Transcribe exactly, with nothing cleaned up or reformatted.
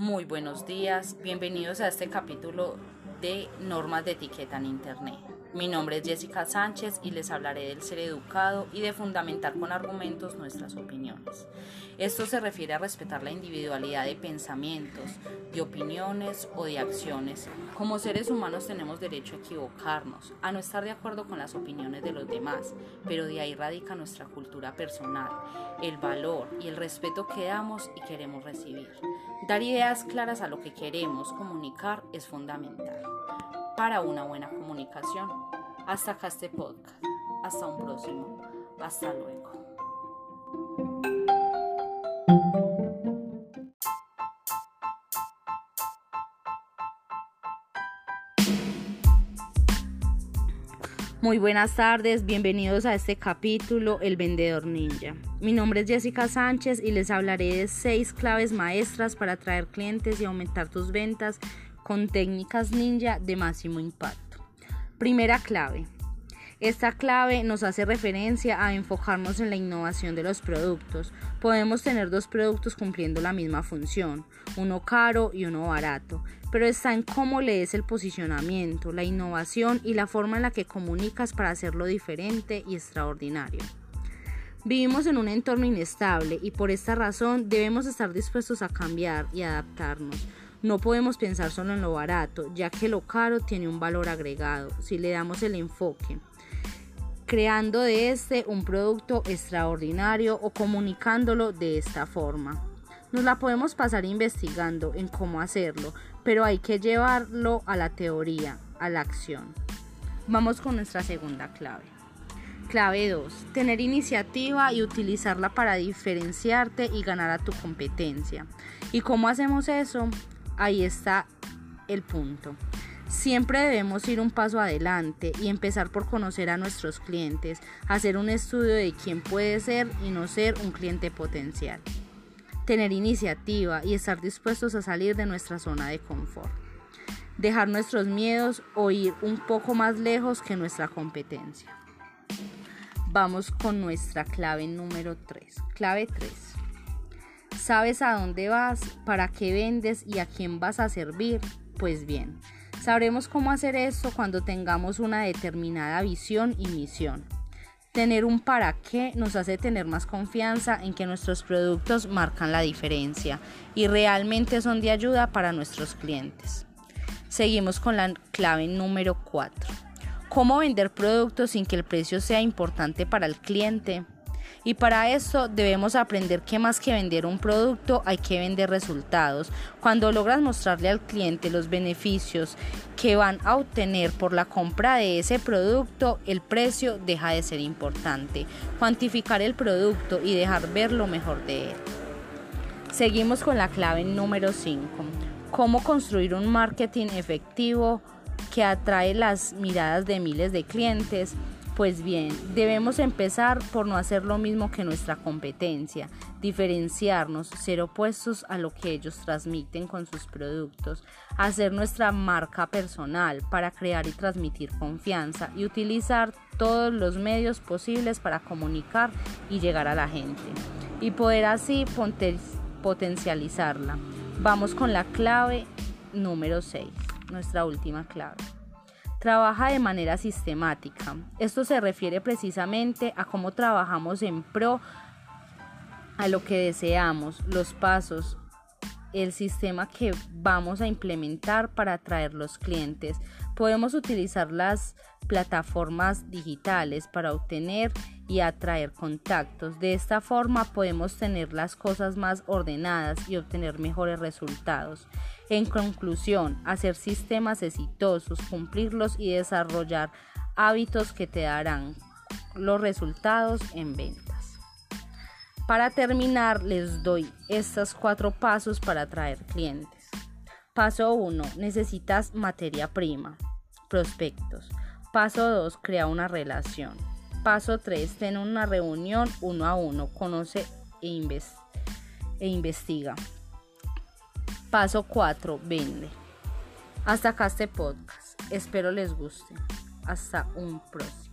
Muy buenos días, bienvenidos a este capítulo de normas de etiqueta en Internet. Mi nombre es Jessica Sánchez y les hablaré del ser educado y de fundamentar con argumentos nuestras opiniones. Esto se refiere a respetar la individualidad de pensamientos, de opiniones o de acciones. Como seres humanos tenemos derecho a equivocarnos, a no estar de acuerdo con las opiniones de los demás, pero de ahí radica nuestra cultura personal, el valor y el respeto que damos y queremos recibir. Dar ideas claras a lo que queremos comunicar es fundamental para una buena comunicación. Hasta acá este podcast. Hasta un próximo. Hasta luego. Muy buenas tardes, bienvenidos a este capítulo, El Vendedor Ninja. Mi nombre es Jessica Sánchez y les hablaré de seis claves maestras para atraer clientes y aumentar tus ventas con técnicas ninja de máximo impacto. Primera clave. Esta clave nos hace referencia a enfocarnos en la innovación de los productos. Podemos tener dos productos cumpliendo la misma función, uno caro y uno barato, pero está en cómo le des el posicionamiento, la innovación y la forma en la que comunicas para hacerlo diferente y extraordinario. Vivimos en un entorno inestable y por esta razón debemos estar dispuestos a cambiar y adaptarnos. No podemos pensar solo en lo barato, ya que lo caro tiene un valor agregado si le damos el enfoque, creando de este un producto extraordinario o comunicándolo de esta forma. Nos la podemos pasar investigando en cómo hacerlo, pero hay que llevarlo a la teoría, a la acción. Vamos con nuestra segunda clave. Clave dos. Tener iniciativa y utilizarla para diferenciarte y ganar a tu competencia. ¿Y cómo hacemos eso? Ahí está el punto. Siempre debemos ir un paso adelante y empezar por conocer a nuestros clientes, hacer un estudio de quién puede ser y no ser un cliente potencial. Tener iniciativa y estar dispuestos a salir de nuestra zona de confort. Dejar nuestros miedos o ir un poco más lejos que nuestra competencia. Vamos con nuestra clave número tres. Clave tres. ¿Sabes a dónde vas? ¿Para qué vendes? ¿Y a quién vas a servir? Pues bien, sabremos cómo hacer esto cuando tengamos una determinada visión y misión. Tener un para qué nos hace tener más confianza en que nuestros productos marcan la diferencia y realmente son de ayuda para nuestros clientes. Seguimos con la clave número cuatro. ¿Cómo vender productos sin que el precio sea importante para el cliente? Y para esto debemos aprender que más que vender un producto hay que vender resultados. Cuando logras mostrarle al cliente los beneficios que van a obtener por la compra de ese producto, el precio deja de ser importante. Cuantificar el producto y dejar ver lo mejor de él. Seguimos con la clave número cinco. ¿Cómo construir un marketing efectivo que atrae las miradas de miles de clientes? Pues bien, debemos empezar por no hacer lo mismo que nuestra competencia, diferenciarnos, ser opuestos a lo que ellos transmiten con sus productos, hacer nuestra marca personal para crear y transmitir confianza y utilizar todos los medios posibles para comunicar y llegar a la gente y poder así potencializarla. Vamos con la clave número seis, nuestra última clave. Trabaja de manera sistemática. Esto se refiere precisamente a cómo trabajamos en pro a lo que deseamos, los pasos, el sistema que vamos a implementar para atraer los clientes. Podemos utilizar las plataformas digitales para obtener y atraer contactos. De esta forma podemos tener las cosas más ordenadas y obtener mejores resultados. En conclusión, hacer sistemas exitosos, cumplirlos y desarrollar hábitos que te darán los resultados en ventas. Para terminar, les doy estos cuatro pasos para atraer clientes. Paso uno. Necesitas materia prima, prospectos. Paso dos. Crea una relación. Paso tres. Ten una reunión uno a uno. Conoce e, invest- e investiga. Paso cuatro. Vende. Hasta acá este podcast. Espero les guste. Hasta un próximo.